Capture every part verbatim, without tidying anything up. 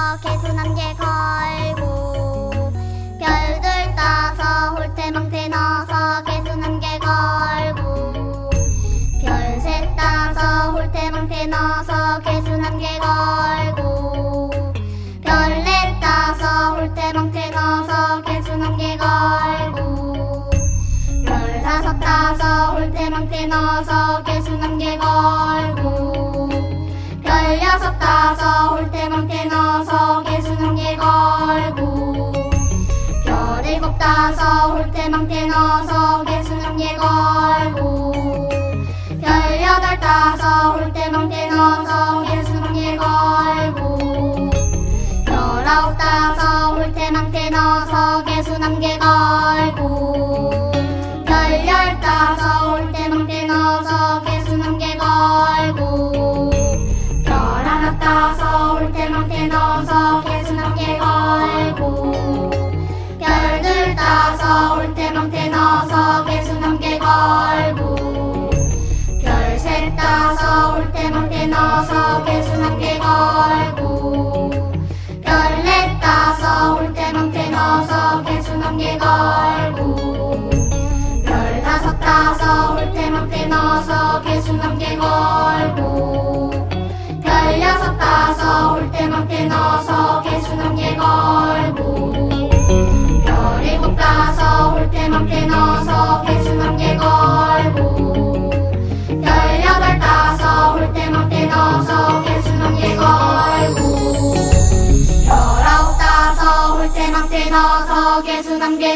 개수남개 걸고 별들 따서 홀대망태 넣어서 개수남개 걸고 별셋 따서 홀대망태 넣어서 개수남개 걸고 별넷 따서 홀대망태 넣어서 개수남개 걸고 별다섯 따서 홀대망태 넣어서 개수남개 걸고 별여섯 따서 홀대망태 넣어서 개수남개 걸고 별일곱 따서 홀대망태 넣어서 개수남개 걸고 별여덟 따서 홀대망태 넣어서 개수남개 걸고 열아홉 따서 홀대망태 넣어서 개수남개 걸고 별열 따서 홀대망태 넣어서 개수남개 걸고 별하나 따서 홀대망태 넣어서 개수남개 걸고 별들 따서 홀대망태 넣어서 개수남개 걸고 별셋 따서 홀대망태 넣어서 개수남개 걸고 별넷 따서 홀대망태 넣어서 개수남개 걸고 별다섯 따서 홀대망태 넣어서 개수남개 걸고 별여섯 따서 홀대망태 넣어서 개수남개 걸고 별일곱 따서 홀대망태 넣어서 개수남개 걸고 별여덟 따서 홀대망태 넣어서 개수남개 걸고 열아홉 따서 홀대망태 넣어서 개수남개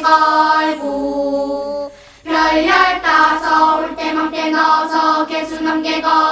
걸고 별열 따서 홀대망태 넣어서 개수남개 걸고